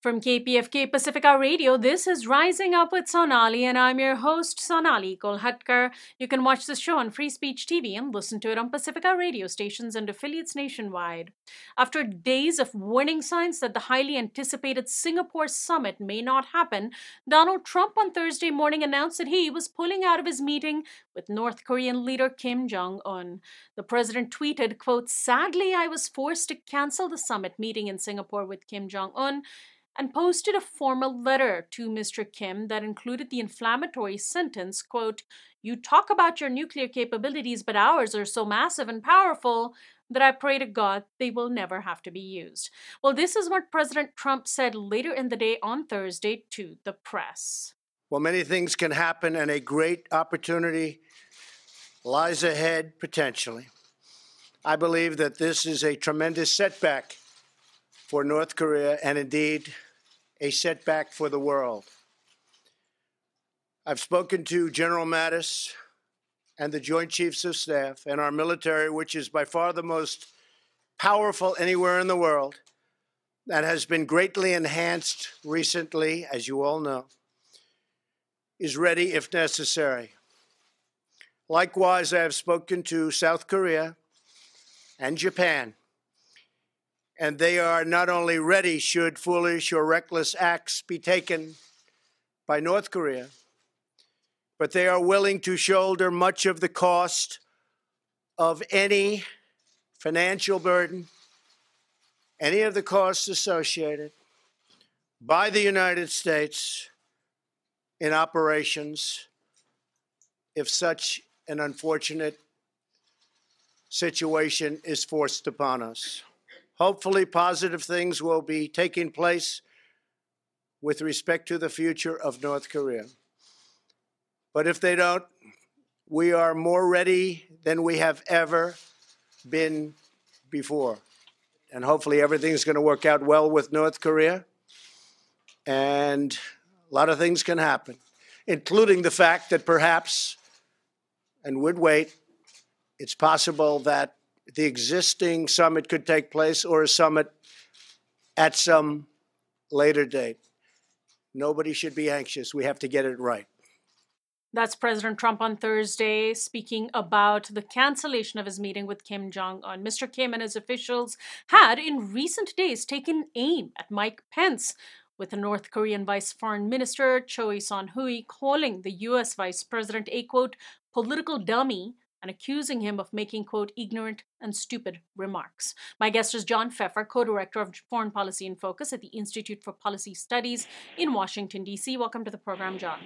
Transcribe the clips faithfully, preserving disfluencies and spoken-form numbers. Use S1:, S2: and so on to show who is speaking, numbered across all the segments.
S1: From K P F K Pacifica Radio, this is Rising Up with Sonali, and I'm your host, Sonali Kolhatkar. You can watch the show on Free Speech T V and listen to it on Pacifica radio stations and affiliates nationwide. After days of warning signs that the highly anticipated Singapore summit may not happen, Donald Trump on Thursday morning announced that he was pulling out of his meeting with North Korean leader Kim Jong-un. The president tweeted, quote, "Sadly, I was forced to cancel the summit meeting in Singapore with Kim Jong-un," and posted a formal letter to Mister Kim that included the inflammatory sentence, quote, "You talk about your nuclear capabilities, but ours are so massive and powerful that I pray to God they will never have to be used." Well, this is what President Trump said later in the day on Thursday to the press.
S2: Well, many things can happen, and a great opportunity lies ahead potentially. I believe that this is a tremendous setback for North Korea, and indeed a setback for the world. I've spoken to General Mattis and the Joint Chiefs of Staff and our military, which is by far the most powerful anywhere in the world, that has been greatly enhanced recently, as you all know, is ready if necessary. Likewise, I have spoken to South Korea and Japan, and they are not only ready should foolish or reckless acts be taken by North Korea, but they are willing to shoulder much of the cost of any financial burden, any of the costs associated by the United States in operations if such an unfortunate situation is forced upon us. Hopefully, positive things will be taking place with respect to the future of North Korea. But if they don't, we are more ready than we have ever been before. And hopefully everything's going to work out well with North Korea. And a lot of things can happen, including the fact that perhaps, and would wait, it's possible that the existing summit could take place or a summit at some later date. Nobody should be anxious. We have to get it right.
S1: That's President Trump on Thursday speaking about the cancellation of his meeting with Kim Jong-un. Mister Kim and his officials had in recent days taken aim at Mike Pence, with the North Korean Vice Foreign Minister Choi Son-hui calling the U S Vice President a, quote, "political dummy," and accusing him of making, quote, "ignorant and stupid remarks." My guest is John Pfeffer, co-director of Foreign Policy in Focus at the Institute for Policy Studies in Washington, D C Welcome to the program, John.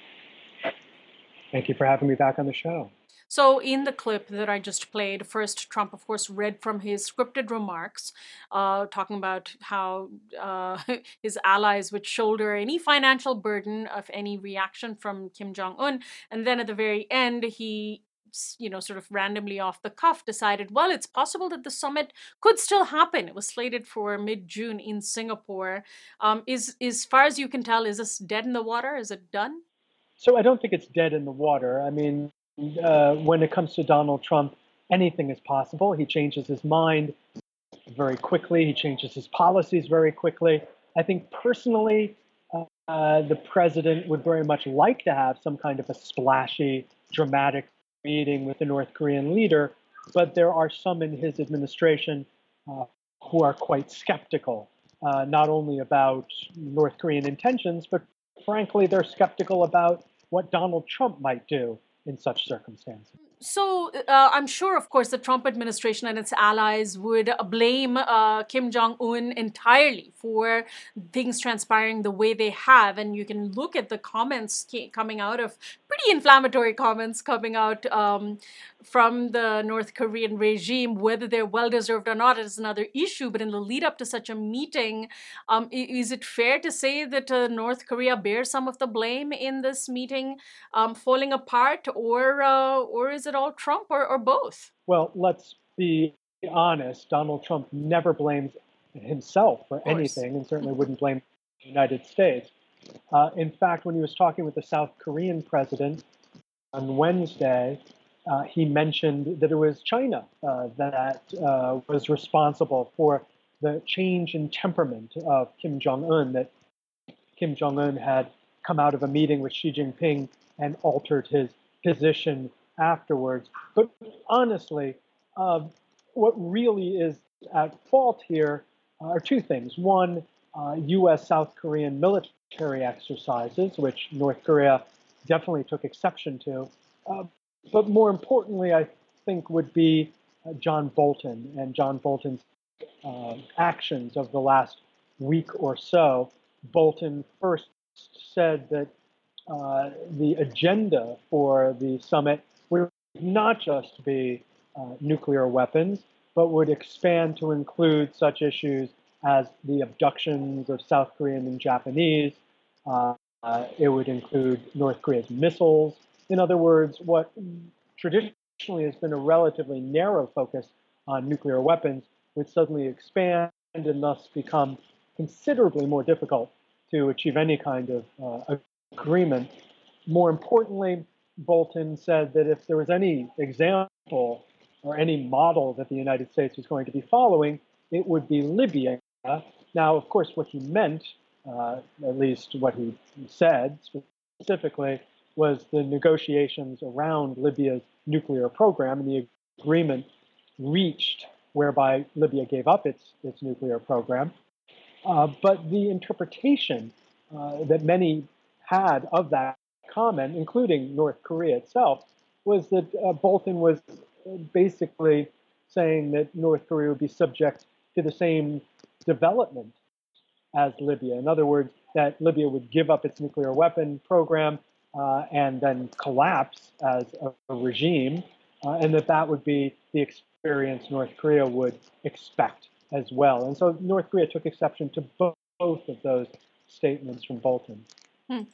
S3: Thank you for having me back on the show.
S1: So in the clip that I just played, first Trump, of course, read from his scripted remarks, uh, talking about how uh, his allies would shoulder any financial burden of any reaction from Kim Jong-un. And then at the very end, he you know, sort of randomly off the cuff decided, well, it's possible that the summit could still happen. It was slated for mid-June in Singapore. Um, is, as far as you can tell, is this dead in the water? Is it done?
S3: So I don't think it's dead in the water. I mean, uh, when it comes to Donald Trump, anything is possible. He changes his mind very quickly. He changes his policies very quickly. I think personally, uh, uh, the president would very much like to have some kind of a splashy, dramatic meeting with the North Korean leader, but there are some in his administration uh, who are quite skeptical, uh, not only about North Korean intentions, but frankly, they're skeptical about what Donald Trump might do in such circumstances.
S1: So uh, I'm sure, of course, the Trump administration and its allies would blame uh, Kim Jong-un entirely for things transpiring the way they have. And you can look at the comments coming out of, pretty inflammatory comments coming out um, from the North Korean regime. Whether they're well-deserved or not is another issue. But in the lead up to such a meeting, um, is it fair to say that uh, North Korea bears some of the blame in this meeting um, falling apart, or uh, or is it all Trump, or, or both?
S3: Well, let's be honest. Donald Trump never blames himself for anything, and certainly wouldn't blame the United States. Uh, in fact, when he was talking with the South Korean president on Wednesday, uh, he mentioned that it was China uh, that uh, was responsible for the change in temperament of Kim Jong-un, that Kim Jong-un had come out of a meeting with Xi Jinping and altered his position afterwards. But honestly, uh, what really is at fault here are two things. One, uh, U S South Korean military exercises, which North Korea definitely took exception to. Uh, but more importantly, I think would be uh, John Bolton and John Bolton's uh, actions of the last week or so. Bolton first said that uh, the agenda for the summit would not just be uh, nuclear weapons, but would expand to include such issues as the abductions of South Korean and Japanese. Uh, uh, it would include North Korea's missiles. In other words, what traditionally has been a relatively narrow focus on nuclear weapons would suddenly expand and thus become considerably more difficult to achieve any kind of uh, agreement. More importantly, Bolton said that if there was any example or any model that the United States was going to be following, it would be Libya. Now, of course, what he meant, uh, at least what he said specifically, was the negotiations around Libya's nuclear program and the agreement reached whereby Libya gave up its, its nuclear program. Uh, but the interpretation uh, that many had of that comment, including North Korea itself, was that uh, Bolton was basically saying that North Korea would be subject to the same development as Libya. In other words, that Libya would give up its nuclear weapon program uh, and then collapse as a, a regime, uh, and that that would be the experience North Korea would expect as well. And so North Korea took exception to both, both of those statements from Bolton.
S1: Hmm.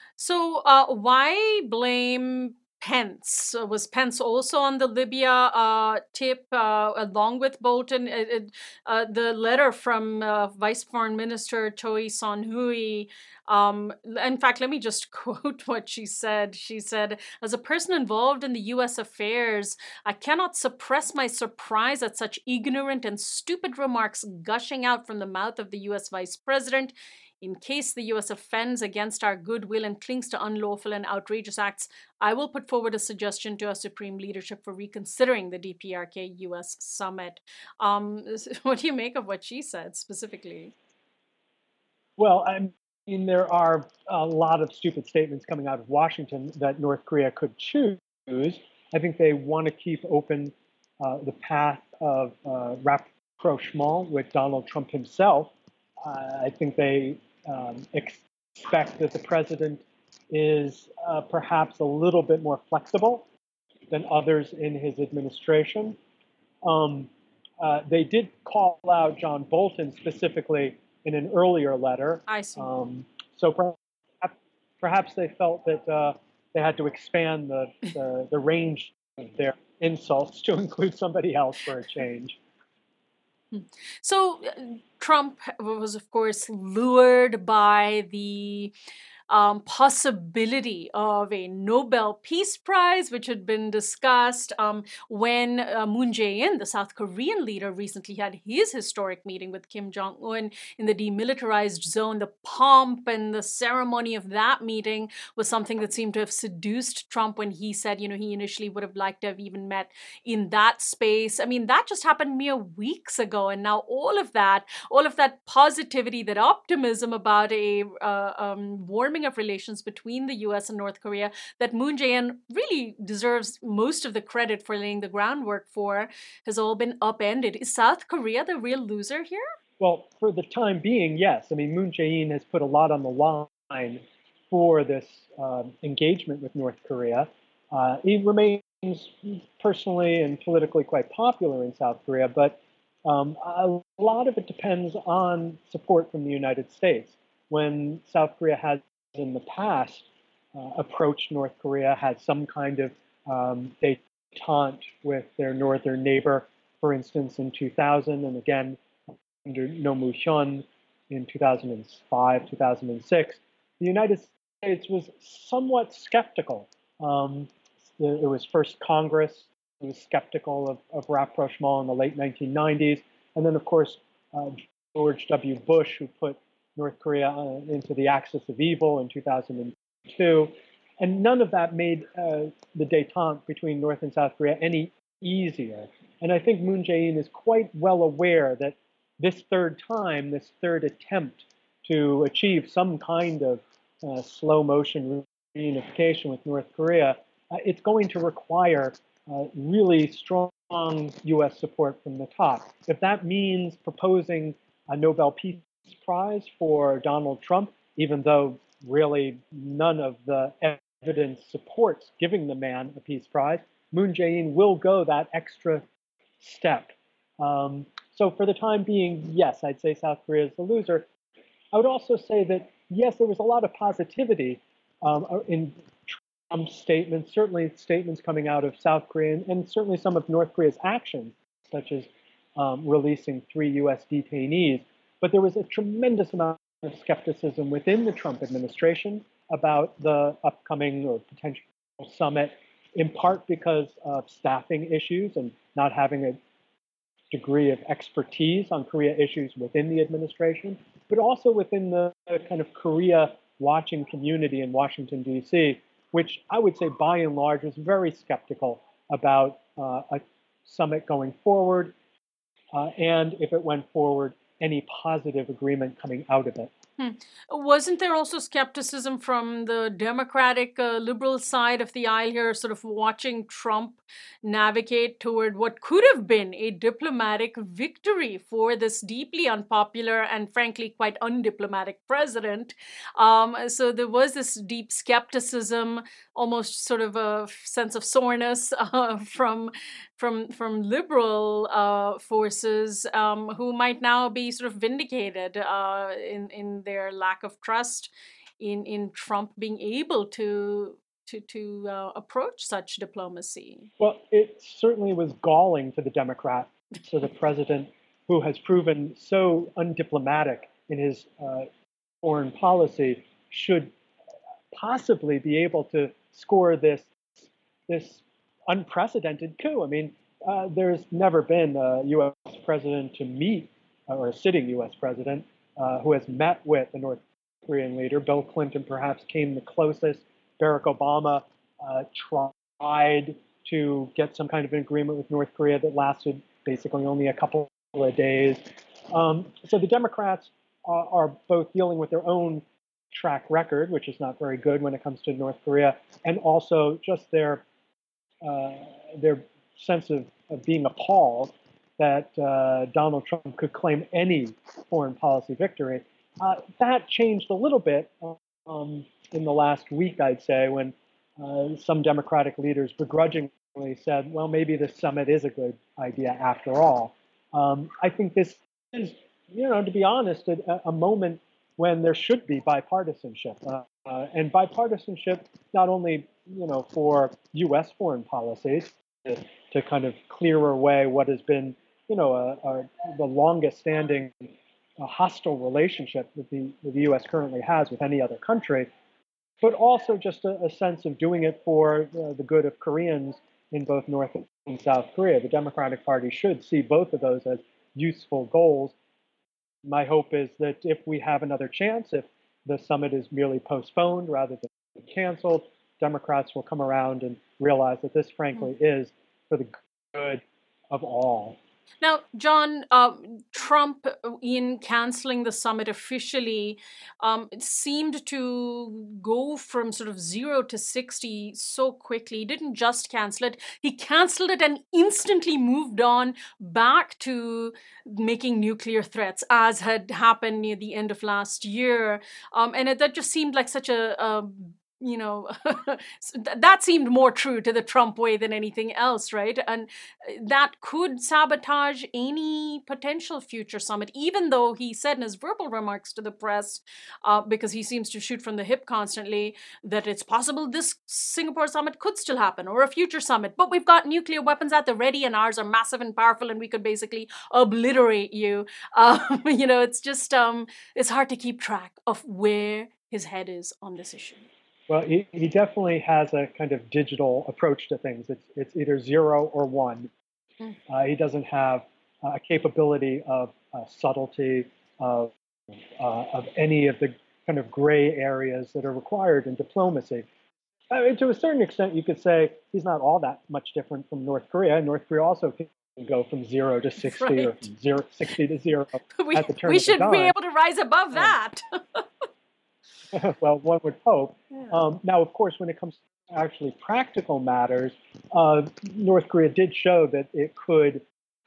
S1: So uh, why blame Pence? Uh, Was Pence also on the Libya uh, tip uh, along with Bolton? It, it, uh, the letter from uh, Vice Foreign Minister Choi Son-hui, um, in fact, let me just quote what she said. She said, "As a person involved in the U S affairs, I cannot suppress my surprise at such ignorant and stupid remarks gushing out from the mouth of the U S Vice President. In case the U S offends against our goodwill and clings to unlawful and outrageous acts, I will put forward a suggestion to our Supreme Leadership for reconsidering the D P R K U S summit." Um, what do you make of what she said specifically?
S3: Well, I mean, there are a lot of stupid statements coming out of Washington that North Korea could choose. I think they want to keep open uh, the path of uh, rapprochement with Donald Trump himself. Uh, I think they um, expect that the president is uh, perhaps a little bit more flexible than others in his administration. Um, uh, they did call out John Bolton specifically in an earlier letter.
S1: I see.
S3: Um, so perhaps, perhaps they felt that uh, they had to expand the, the, the range of their insults to include somebody else for a change.
S1: So uh, Trump was, of course, lured by the um, possibility of a Nobel Peace Prize, which had been discussed um, when uh, Moon Jae-in, the South Korean leader, recently had his historic meeting with Kim Jong-un in the demilitarized zone. The pomp and the ceremony of that meeting was something that seemed to have seduced Trump when he said, you know, he initially would have liked to have even met in that space. I mean, that just happened mere weeks ago. And now all of that, all of that positivity, that optimism about a uh, um, warming of relations between the U S and North Korea that Moon Jae-in really deserves most of the credit for laying the groundwork for, has all been upended. Is South Korea the real loser here?
S3: Well, for the time being, yes. I mean, Moon Jae-in has put a lot on the line for this um, engagement with North Korea. Uh, he remains personally and politically quite popular in South Korea, but um, a lot of it depends on support from the United States. When South Korea has in the past uh, approached North Korea, had some kind of um, détente with their northern neighbor, for instance, in two thousand, and again under Roh Moo-hyun in two thousand five, two thousand six, the United States was somewhat skeptical. Um, it was first Congress who was skeptical of, of rapprochement in the late nineteen nineties, and then, of course, uh, George W. Bush, who put North Korea uh, into the axis of evil in two thousand two. And none of that made uh, the détente between North and South Korea any easier. And I think Moon Jae-in is quite well aware that this third time, this third attempt to achieve some kind of uh, slow motion reunification with North Korea, uh, it's going to require uh, really strong U S support from the top. If that means proposing a Nobel Peace Prize for Donald Trump, even though really none of the evidence supports giving the man a peace prize, Moon Jae-in will go that extra step. Um, so for the time being, yes, I'd say South Korea is the loser. I would also say that, yes, there was a lot of positivity um, in Trump's statements, certainly statements coming out of South Korea, and certainly some of North Korea's actions, such as um, releasing three U S detainees. But there was a tremendous amount of skepticism within the Trump administration about the upcoming or potential summit, in part because of staffing issues and not having a degree of expertise on Korea issues within the administration, but also within the kind of Korea watching community in Washington, D C, which I would say by and large was very skeptical about uh, a summit going forward, uh, and if it went forward, any positive agreement coming out of it.
S1: Hmm. Wasn't there also skepticism from the Democratic uh, liberal side of the aisle here, sort of watching Trump navigate toward what could have been a diplomatic victory for this deeply unpopular and frankly quite undiplomatic president? Um, so there was this deep skepticism, almost sort of a sense of soreness uh, from from from liberal uh, forces um, who might now be sort of vindicated uh, in in their lack of trust in in Trump being able to to to uh, approach such diplomacy.
S3: Well, it certainly was galling to the Democrat, to the president who has proven so undiplomatic in his uh, foreign policy, should possibly be able to score this this unprecedented coup. I mean, uh, there's never been a U S president to meet, uh, or a sitting U S president, uh, who has met with the North Korean leader. Bill Clinton perhaps came the closest. Barack Obama uh, tried to get some kind of an agreement with North Korea that lasted basically only a couple of days. Um, so the Democrats are, are both dealing with their own track record, which is not very good when it comes to North Korea, and also just their uh, their sense of, of being appalled that uh, Donald Trump could claim any foreign policy victory. Uh, that changed a little bit um, in the last week, I'd say, when uh, some Democratic leaders begrudgingly said, well, maybe this summit is a good idea after all. Um, I think this is, you know, to be honest, a, a moment when there should be bipartisanship. Uh, uh, and bipartisanship not only, you know, for U S foreign policies to, to kind of clear away what has been, you know, a, a, the longest standing uh, hostile relationship that the, that the U S currently has with any other country, but also just a, a sense of doing it for uh, the good of Koreans in both North and South Korea. The Democratic Party should see both of those as useful goals. My hope is that if we have another chance, if the summit is merely postponed rather than canceled, Democrats will come around and realize that this, frankly, is for the good of all.
S1: Now, John, uh, Trump, in canceling the summit officially, um, it seemed to go from sort of zero to sixty so quickly. He didn't just cancel it, he canceled it and instantly moved on back to making nuclear threats, as had happened near the end of last year. Um, and it, that just seemed like such a, a you know, that seemed more true to the Trump way than anything else, right? And that could sabotage any potential future summit, even though he said in his verbal remarks to the press, uh, because he seems to shoot from the hip constantly, that it's possible this Singapore summit could still happen or a future summit. But we've got nuclear weapons at the ready and ours are massive and powerful and we could basically obliterate you. Um, you know, it's just, um, it's hard to keep track of where his head is on this issue.
S3: Well, he, he definitely has a kind of digital approach to things. It's it's either zero or one. Mm. Uh, he doesn't have a capability of uh, subtlety, of, uh, of any of the kind of gray areas that are required in diplomacy. I mean, to a certain extent, you could say he's not all that much different from North Korea. North Korea also can go from zero to sixty
S1: Right.
S3: or from zero, sixty to zero
S1: we,
S3: at the turn
S1: we
S3: of the
S1: should
S3: dime.
S1: be able to rise above
S3: Um,
S1: that.
S3: well, one would hope.
S1: Yeah.
S3: Um, now, of course, when it comes to actually practical matters, uh, North Korea did show that it could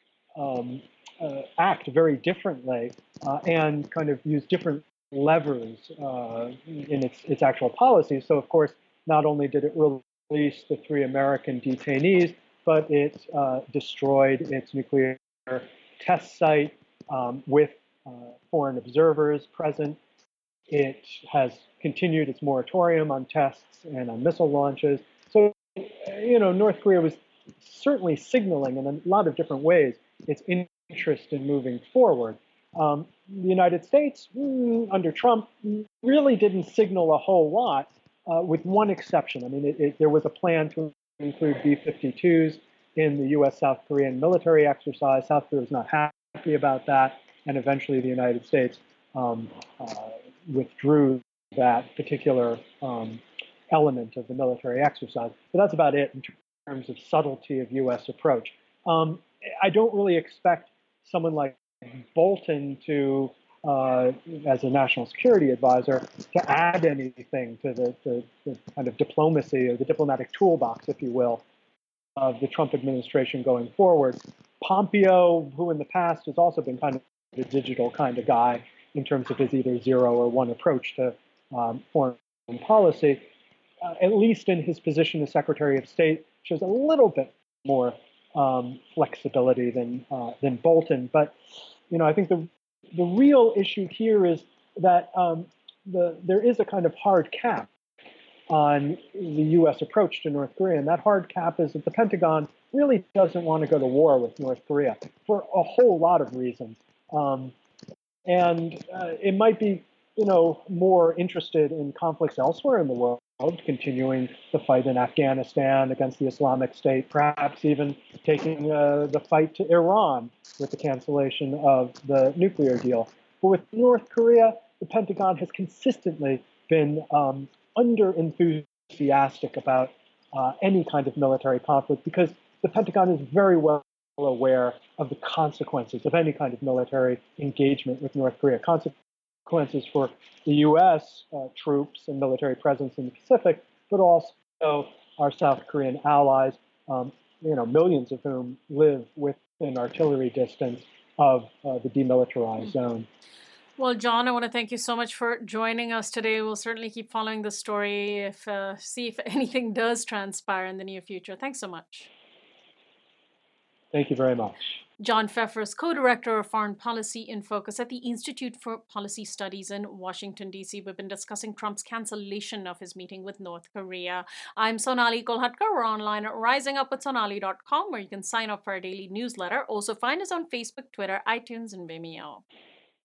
S3: um, uh, act very differently uh, and kind of use different levers uh, in its, its actual policies. So, of course, not only did it release the three American detainees, but it uh, destroyed its nuclear test site um, with uh, foreign observers present. It has continued its moratorium on tests and on missile launches. So, you know, North Korea was certainly signaling in a lot of different ways its interest in moving forward. Um, the United States, mm, under Trump, really didn't signal a whole lot, uh, with one exception. I mean, it, it, there was a plan to include B fifty-twos in the U S South Korean military exercise. South Korea was not happy about that, and eventually the United States um, uh, withdrew that particular um, element of the military exercise. But that's about it in terms of subtlety of U S approach. Um, I don't really expect someone like Bolton to, uh, as a national security advisor, to add anything to the, the, the kind of diplomacy or the diplomatic toolbox, if you will, of the Trump administration going forward. Pompeo, who in the past has also been kind of the digital kind of guy in terms of his either zero or one approach to um, foreign policy, uh, at least in his position as Secretary of State, shows a little bit more um, flexibility than uh, than Bolton. But you know, I think the the real issue here is that um, the there is a kind of hard cap on the U S approach to North Korea, and that hard cap is that the Pentagon really doesn't want to go to war with North Korea for a whole lot of reasons. Um, and uh, it might be, you know, more interested in conflicts elsewhere in the world, continuing the fight in Afghanistan against the Islamic State, perhaps even taking uh, the fight to Iran with the cancellation of the nuclear deal. But with North Korea, the Pentagon has consistently been um, under-enthusiastic about uh, any kind of military conflict because the Pentagon is very well aware of the consequences of any kind of military engagement with North Korea. Consequences for the U S uh, troops and military presence in the Pacific, but also our South Korean allies, um, you know, millions of whom live within artillery distance of uh, the demilitarized zone.
S1: Well, John, I want to thank you so much for joining us today. We'll certainly keep following the story, if uh, see if anything does transpire in the near future. Thanks so much.
S3: Thank you very much.
S1: John Pfeffer is co-director of Foreign Policy in Focus at the Institute for Policy Studies in Washington, D C. We've been discussing Trump's cancellation of his meeting with North Korea. I'm Sonali Kolhatkar. We're online at rising up with sonali dot com, where you can sign up for our daily newsletter. Also find us on Facebook, Twitter, iTunes, and Vimeo.